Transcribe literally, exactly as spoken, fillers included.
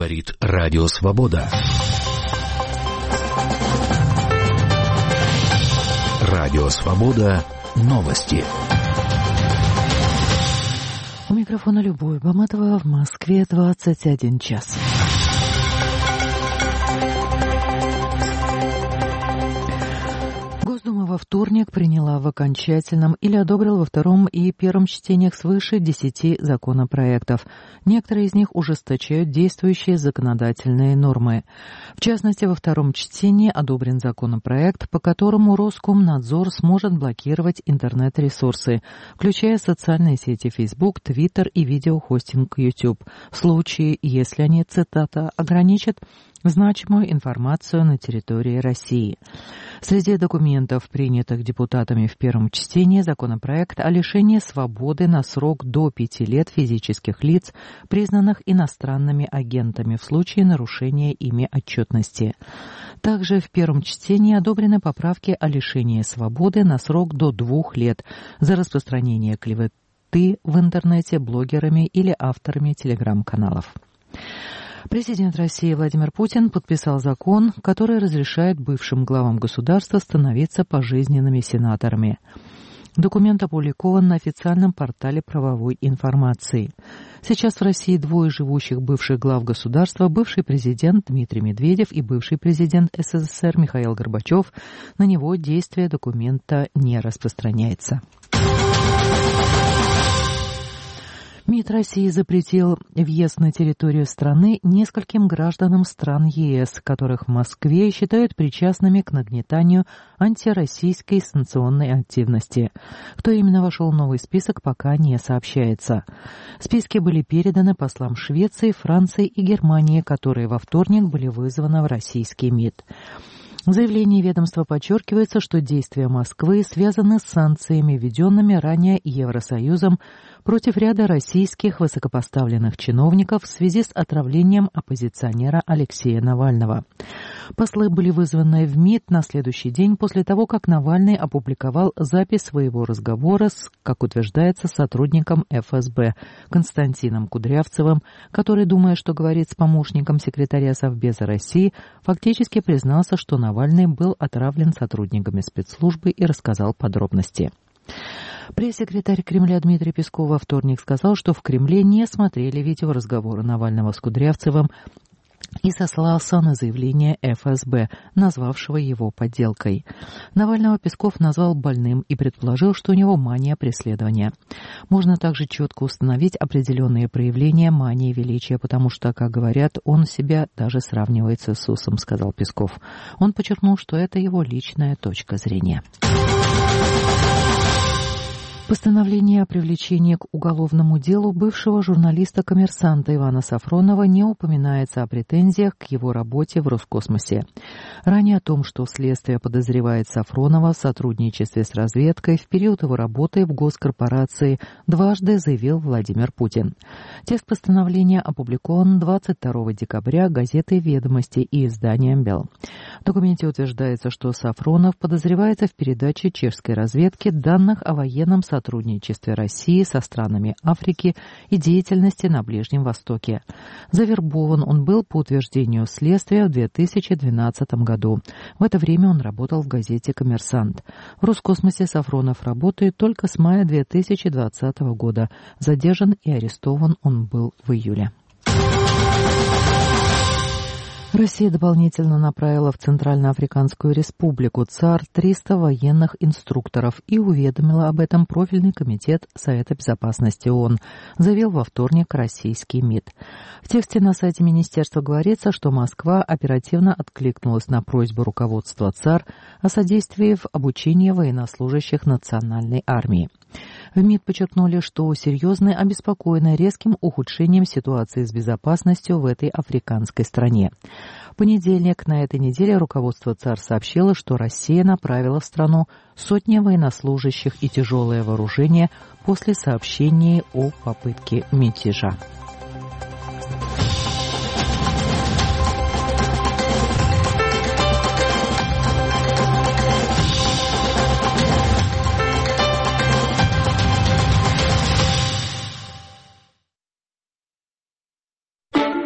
Говорит Радио Свобода. Радио Свобода. Новости. У микрофона Любовь Баматова, в Москве двадцать один час. Госдума во вторник приняла в окончательном или одобрила во втором и первом чтениях свыше десяти законопроектов. Некоторые из них ужесточают действующие законодательные нормы. В частности, во втором чтении одобрен законопроект, по которому Роскомнадзор сможет блокировать интернет-ресурсы, включая социальные сети Facebook, Twitter и видеохостинг YouTube, в случае, если они, цитата, ограничат значимую информацию на территории России. Среди документов, принятых депутатами в первом чтении, законопроект о лишении свободы на срок до пяти лет физических лиц, признанных иностранными агентами в случае нарушения ими отчетности. Также в первом чтении одобрены поправки о лишении свободы на срок до двух лет за распространение клеветы в интернете блогерами или авторами телеграм-каналов. Президент России Владимир Путин подписал закон, который разрешает бывшим главам государства становиться пожизненными сенаторами. Документ опубликован на официальном портале правовой информации. Сейчас в России двое живущих бывших глав государства, бывший президент Дмитрий Медведев и бывший президент СССР Михаил Горбачев. На него действие документа не распространяется. МИД России запретил въезд на территорию страны нескольким гражданам стран ЕС, которых в Москве считают причастными к нагнетанию антироссийской санкционной активности. Кто именно вошел в новый список, пока не сообщается. Списки были переданы послам Швеции, Франции и Германии, которые во вторник были вызваны в российский МИД. В заявлении ведомства подчеркивается, что действия Москвы связаны с санкциями, введенными ранее Евросоюзом против ряда российских высокопоставленных чиновников в связи с отравлением оппозиционера Алексея Навального. Послы были вызваны в МИД на следующий день после того, как Навальный опубликовал запись своего разговора с, как утверждается, сотрудником эф эс бэ Константином Кудрявцевым, который, думая, что говорит с помощником секретаря Совбеза России, фактически признался, что Навальный был отравлен сотрудниками спецслужбы и рассказал подробности. Пресс-секретарь Кремля Дмитрий Песков во вторник сказал, что в Кремле не смотрели видеоразговоры Навального с Кудрявцевым и сослался на заявление эф эс бэ, назвавшего его подделкой. Навального Песков назвал больным и предположил, что у него мания преследования. Можно также четко установить определенные проявления мании величия, потому что, как говорят, он себя даже сравнивает с Иисусом, сказал Песков. Он подчеркнул, что это его личная точка зрения. Постановление о привлечении к уголовному делу бывшего журналиста-коммерсанта Ивана Сафронова не упоминается о претензиях к его работе в Роскосмосе. Ранее о том, что следствие подозревает Сафронова в сотрудничестве с разведкой в период его работы в госкорпорации, дважды заявил Владимир Путин. Текст постановления опубликован двадцать второго декабря газетой «Ведомости» и изданием «Бел». В документе утверждается, что Сафронов подозревается в передаче чешской разведки данных о военном сотрудничестве сотрудничестве России со странами Африки и деятельности на Ближнем Востоке. Завербован он был по утверждению следствия в две тысячи двенадцатом году. В это время он работал в газете «Коммерсант». В Роскосмосе Сафронов работает только с мая две тысячи двадцатого года. Задержан и арестован он был в июле. Россия дополнительно направила в Центральноафриканскую республику ЦАР триста военных инструкторов и уведомила об этом профильный комитет Совета безопасности ООН, заявил во вторник российский МИД. В тексте на сайте министерства говорится, что Москва оперативно откликнулась на просьбу руководства ЦАР о содействии в обучении военнослужащих национальной армии. В МИД подчеркнули, что серьезно обеспокоены резким ухудшением ситуации с безопасностью в этой африканской стране. В понедельник на этой неделе руководство ЦАР сообщило, что Россия направила в страну сотни военнослужащих и тяжелое вооружение после сообщений о попытке мятежа.